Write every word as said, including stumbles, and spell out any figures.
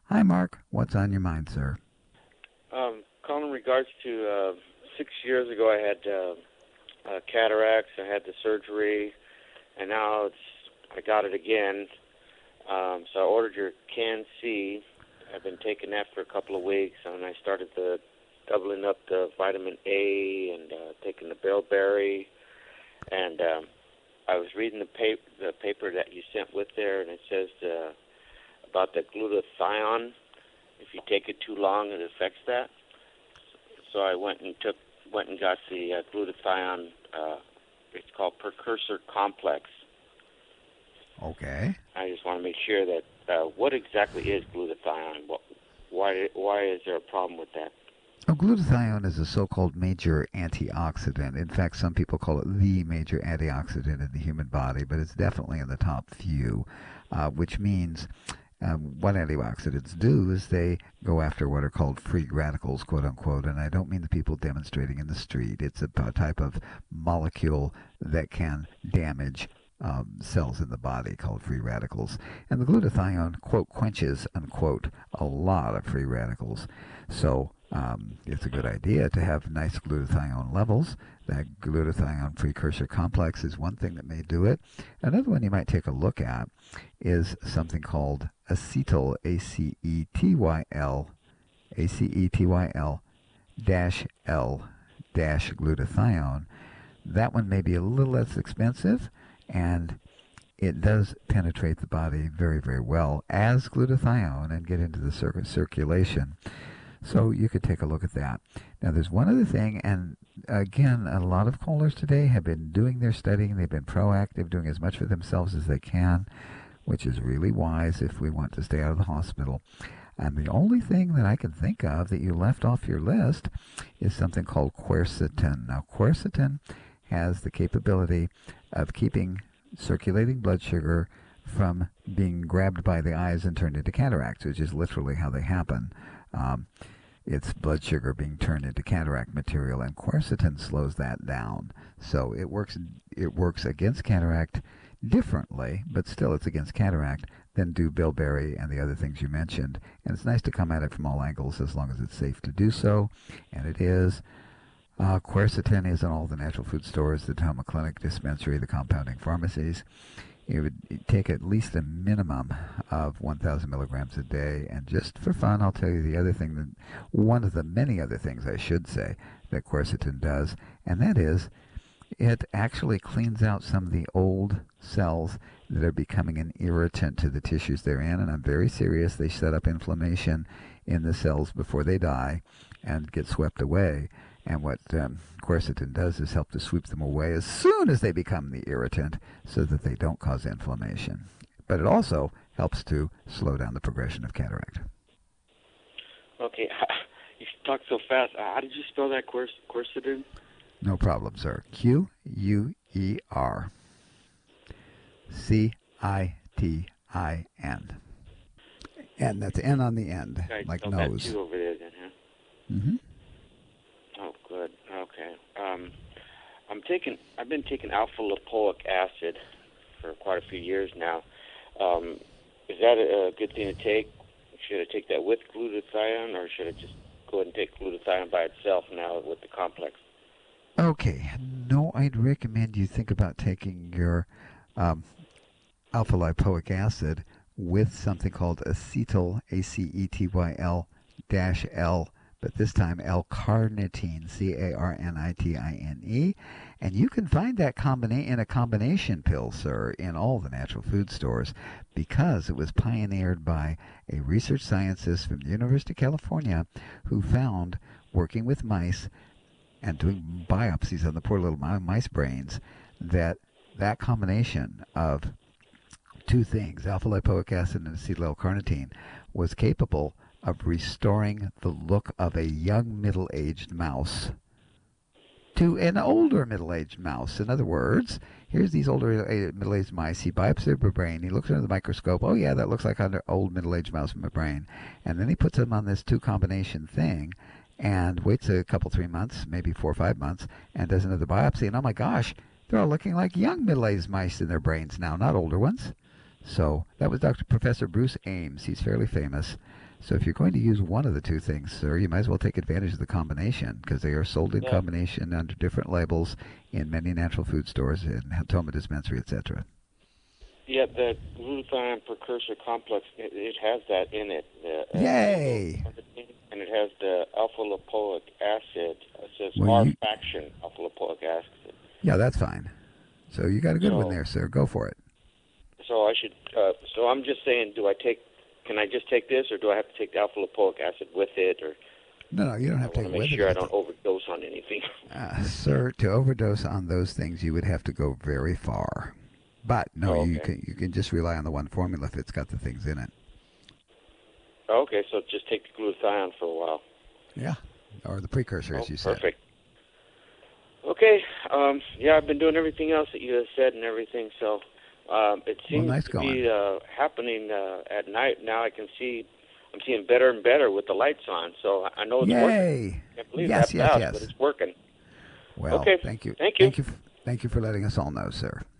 Hi, Mark. What's on your mind, sir? Um, calling in regards to uh, six years ago, I had uh, uh, cataracts. I had the surgery, and now it's I got it again. Um, so I ordered your Can C. I've been taking that for a couple of weeks, and I started the doubling up the vitamin A and uh, taking the bilberry. And um, I was reading the paper, the paper that you sent with there, and it says uh, about the glutathione. If you take it too long, it affects that. So I went and took went and got the uh, glutathione. Uh, it's called precursor complex. Okay. I just want to make sure that uh, what exactly is glutathione? What, why why is there a problem with that? Well, glutathione is a so-called major antioxidant. In fact, some people call it the major antioxidant in the human body, but it's definitely in the top few, uh, which means um, what antioxidants do is they go after what are called free radicals, quote unquote, and I don't mean the people demonstrating in the street. It's a type of molecule that can damage um, cells in the body called free radicals. And the glutathione, quote, quenches, unquote, a lot of free radicals. So um, it's a good idea to have nice glutathione levels. That glutathione precursor complex is one thing that may do it. Another one you might take a look at is something called acetyl, A C E T Y L, A C E T Y L dash L dash glutathione. That one may be a little less expensive, and it does penetrate the body very, very well as glutathione and get into the cir- circulation. So you could take a look at that. Now, there's one other thing, and again, a lot of callers today have been doing their studying. They've been proactive, doing as much for themselves as they can, which is really wise if we want to stay out of the hospital. And the only thing that I can think of that you left off your list is something called quercetin. Now, quercetin has the capability of keeping circulating blood sugar from being grabbed by the eyes and turned into cataracts, which is literally how they happen. Um, it's blood sugar being turned into cataract material, and quercetin slows that down. So it works. It works against cataract differently, but still it's against cataract than do bilberry and the other things you mentioned. And it's nice to come at it from all angles as long as it's safe to do so, and it is. Uh, quercetin is in all the natural food stores, the Toma Clinic dispensary, the compounding pharmacies. It would take at least a minimum of one thousand milligrams a day. And just for fun, I'll tell you the other thing, that one of the many other things I should say that quercetin does, and that is it actually cleans out some of the old cells that are becoming an irritant to the tissues they're in. And I'm very serious. They set up inflammation in the cells before they die and get swept away. And what um, quercetin does is help to sweep them away as soon as they become the irritant so that they don't cause inflammation. But it also helps to slow down the progression of cataract. Okay, you talk so fast. How did you spell that quer- quercetin? No problem, sir. Q U E R C I T I N. And that's N on the end, I like spelled that nose. too over there then, huh? Mm-hmm. Oh, good. Okay. Um, I'm taking. I've been taking alpha lipoic acid for quite a few years now. Um, is that a, a good thing to take? Should I take that with glutathione, or should I just go ahead and take glutathione by itself now with the complex? Okay. No, I'd recommend you think about taking your um, alpha lipoic acid with something called acetyl, A C E T Y L dash L, but this time L-carnitine, C A R N I T I N E. And you can find that combina- in a combination pill, sir, in all the natural food stores because it was pioneered by a research scientist from the University of California who found, working with mice and doing biopsies on the poor little mice brains, that that combination of two things, alpha lipoic acid and acetyl L-carnitine, was capable of restoring the look of a young middle-aged mouse to an older middle-aged mouse. In other words, here's these older middle-aged mice. He biopsies their brain. He looks under the microscope. Oh, yeah, that looks like an old middle-aged mouse in my brain. And then he puts them on this two-combination thing and waits a couple, three months, maybe four or five months, and does another biopsy. And oh, my gosh, they're all looking like young middle-aged mice in their brains now, not older ones. So that was Doctor Professor Bruce Ames. He's fairly famous. So if you're going to use one of the two things, sir, you might as well take advantage of the combination because they are sold in Yeah. combination under different labels in many natural food stores and Toma Dispensary, et cetera. Yeah, the glutathione precursor complex, it, it has that in it. Uh, Yay! And it has the alpha lipoic acid. It says Well, R you, faction alpha lipoic acid. yeah, that's fine. So you got a good one So, there, sir. Go for it. so I should. Uh, so I'm just saying, do I take? Can I just take this, or do I have to take the alpha lipoic acid with it, or? No, no, you don't I have to want take to it make with sure I it. don't overdose on anything. Uh, sir, to overdose on those things, you would have to go very far. But no, Oh, you okay. can you can just rely on the one formula if it's got the things in it. Okay, so just take the glutathione for a while. Yeah, or the precursor, Oh, as you said. perfect. Okay. Um, yeah, I've been doing everything else that you have said and everything. So um, it seems nice to going. be uh, happening uh, at night. Now I can see. I'm seeing better and better with the lights on. So I know it's working. Yay! I can't believe Yes, that yes, fast, yes. but it's working. Well, Okay. thank you. Thank you. Thank you. f- Thank you for letting us all know, sir.